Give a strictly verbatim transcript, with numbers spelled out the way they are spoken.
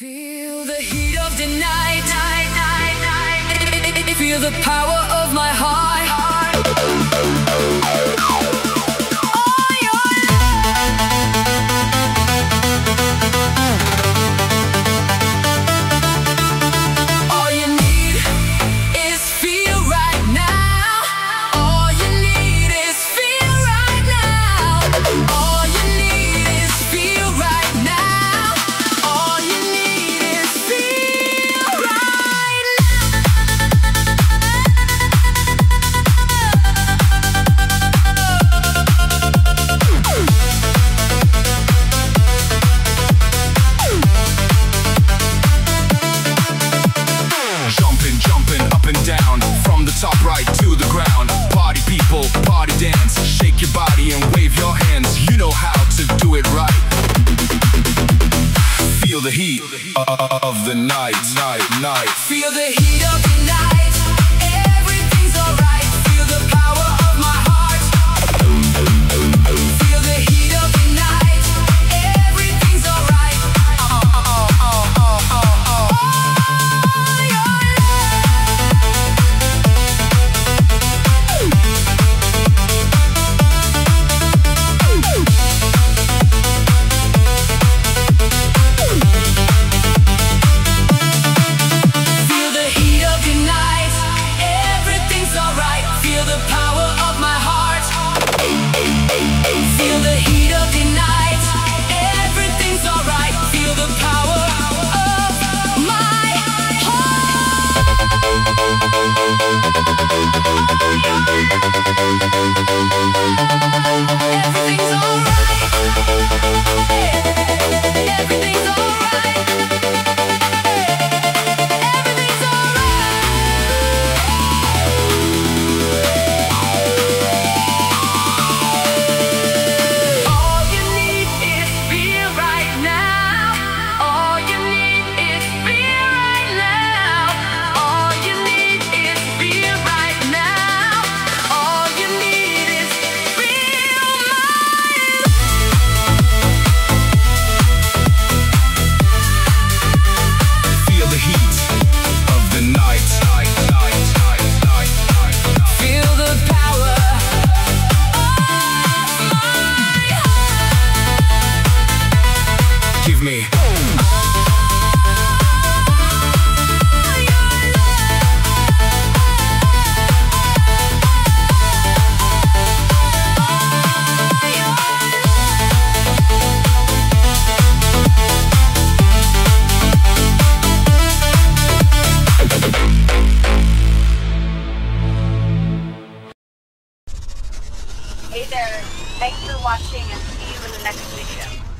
Feel the heat of the night, night, night, night. Feel the power of my heart. All your love. All you need is feel right now. All you need is feel right now. All you need is feel right now. All you need is feel right Jumping, jumping up and down, from the top right to the ground. Party people, party dance. Shake your body and wave your hands. You know how to do it right. Feel the heat of the night, night, night. Feel the heat of the night. Everything's alright. Feel the power of my heart. Feel the heat of the night. Everything's alright. Oh, oh, oh, oh, oh, oh. All your Feel the heat of the night. Everything's alright. Feel the power of my heart. Feel the heat of the night. Everything's alright. Feel the power of my heart. Everything's alright. Everything's alright. Everything's alright. All you need is feel right now. All you need is feel right now. All you need is feel right now. All you need is feel Feel the heat of the night, night, night, night, night, night. Feel the power of my heart. Give me Hey there, thanks for watching and see you in the next video.